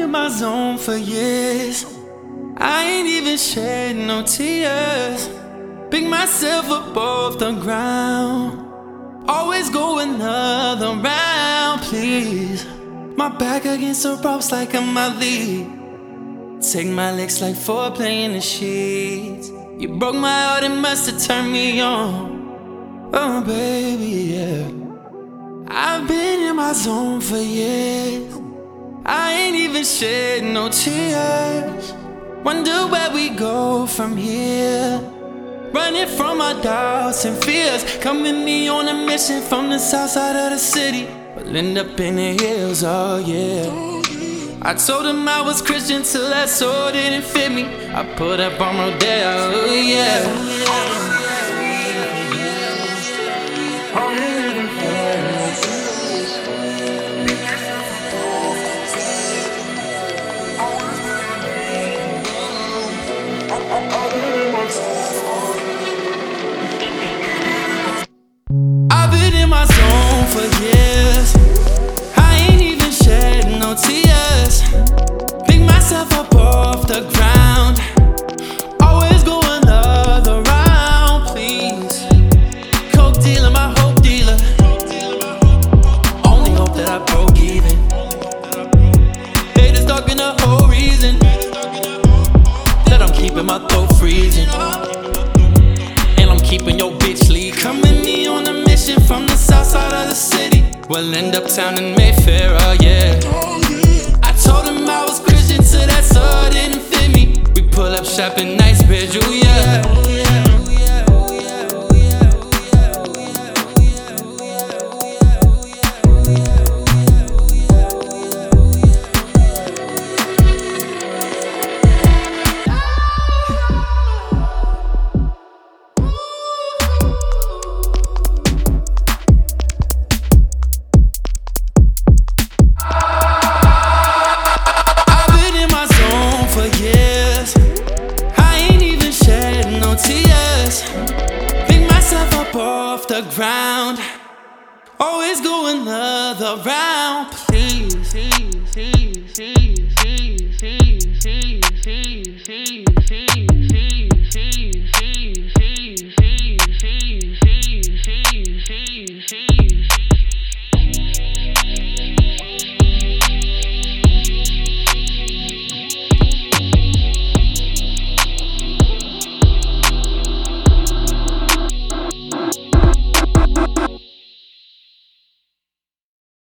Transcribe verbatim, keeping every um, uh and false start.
in my zone for years. I ain't even shed no tears. Pick myself up off the ground. Always go another round, please. My back against the ropes like I'm Ali. Take my legs like foreplay in the sheets. You broke my heart, it must have turned me on. Oh baby, yeah. I've been in my zone for years. I ain't even shed no tears. Wonder where we go from here. Running from our doubts and fears. Come with me on a mission from the south side of the city. We'll end up in the hills, oh yeah. I told him I was Christian till that soul didn't fit me. I put up on Rodeo, oh yeah. I've been in my zone for years. I ain't even shed no tears. Pick myself up off the ground. Always go another round, please. Coke dealer, my hope dealer. Only hope that I broke even. Haters talking the whole reason that I'm keeping my throat freezing. And I'm keeping your bitch lead. Come with me on a mission from the south side of the city. We'll end up town in Mayfair, oh yeah. I told him I was Christian till that soul didn't fit me. We pull up shop in Knightsbridge, oh yeah. Off the ground, always go another round, please.